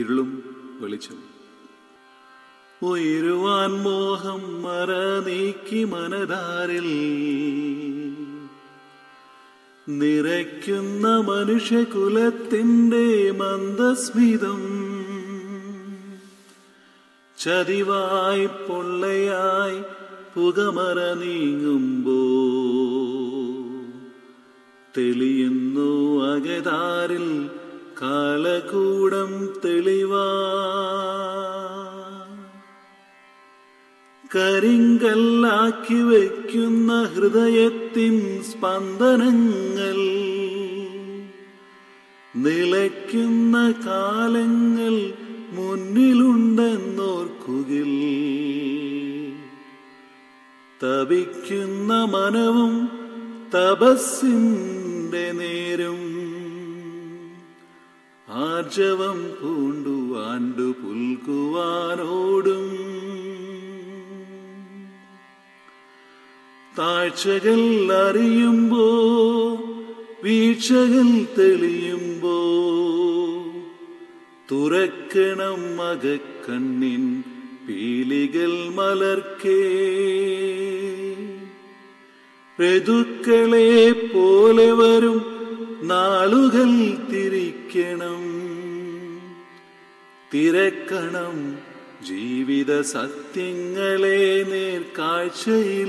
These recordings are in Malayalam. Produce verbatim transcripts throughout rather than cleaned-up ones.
ഇരുളും വെളിച്ചം. ഉയരുവാൻ മോഹം മറ നീക്കി മനതാരിൽ നിറയ്ക്കുന്ന മനുഷ്യകുലത്തിൻ്റെ മന്ദസ്മിതം ചതിവായി പൊള്ളയായി പുകമറ നീങ്ങുമ്പോ തെളിയുന്നു അകതാരിൽ കാലകൂടം തെളിവാ. കരിങ്കല്ലാക്കി വയ്ക്കുന്ന ഹൃദയത്തിൻ സ്പന്ദനങ്ങൾ നിലയ്ക്കുന്ന കാലങ്ങൾ മുന്നിലുണ്ടെന്നോർക്കുകിൽ തപിക്കുന്ന മനവും തപസ്സിന്റെ നേരം ആർജവം പൂണ്ടു ആണ്ടു പുൽകുവാനോടും. താഴ്ചകൾ അറിയുമ്പോ വീഴ്ചകൾ തെളിയുമ്പോ തുറക്കണം അകക്കണ്ണിൻ പീലികൾ മലർക്കേ. ഋതുക്കളെ പോലെ വരും നാളുകൾ തിരിക്കണം, തിരക്കണം ജീവിത സത്യങ്ങളെ നേർക്കാഴ്ചയിൽ.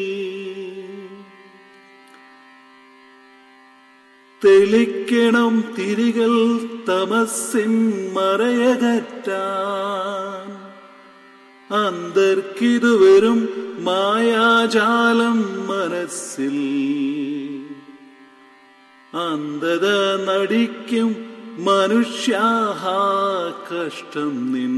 തെളിക്കണം തിരികൾ തമസ്സിൻ മറയകറ്റാൻ. അന്തർക്കിതു വരും മായാജാലം മനസ്സിൽ. അന്ധത നടിക്കും മനുഷ്യാഹാ കഷ്ടം നിൻ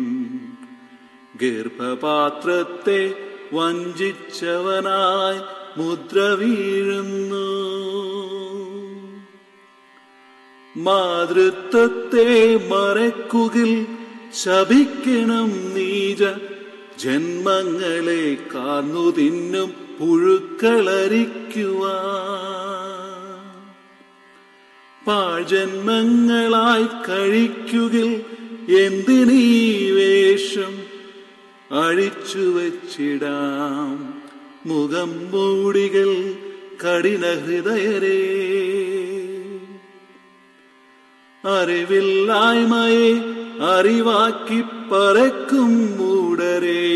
ഗർഭപാത്രത്തെ വഞ്ചിച്ചവനായി മുദ്ര വീഴുന്നു. മാതൃത്വത്തെ മറക്കുകിൽ ശപിക്കണം നീച ജന്മങ്ങളെ കാർന്നു തിന്നും പുഴുക്കളരിക്കുവാൻ. പാഴ്ജന്മങ്ങളായി കഴിക്കുകിൽ എന്തിനീ വേഷം അഴിച്ചു വച്ചിടാം മുഖം മൂടികൾ കഠിന ഹൃദയരേ. അറിവില്ലായ്മയെ അറിവാക്കി പറക്കും മൂടരേ.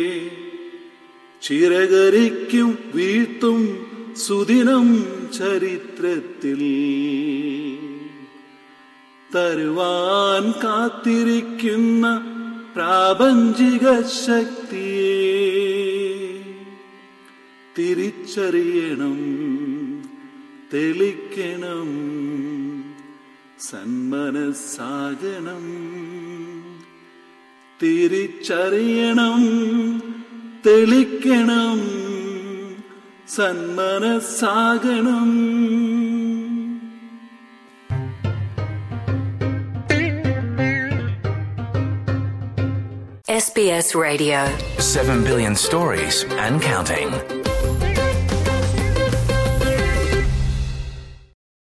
ചിരകരിക്കും വീഴ്ത്തും സുദിനം ചരിത്രത്തിൽ. തരുവാൻ കാത്തിരിക്കുന്ന പ്രാപഞ്ചിക ശക്തിയെ തിരിച്ചറിയണം, തെളിക്കണം, സന്മനസ്സാകണം. തിരിച്ചറിയണം, തെളിക്കണം, സന്മനസ്സാകണം. S B S Radio. Seven billion stories and counting.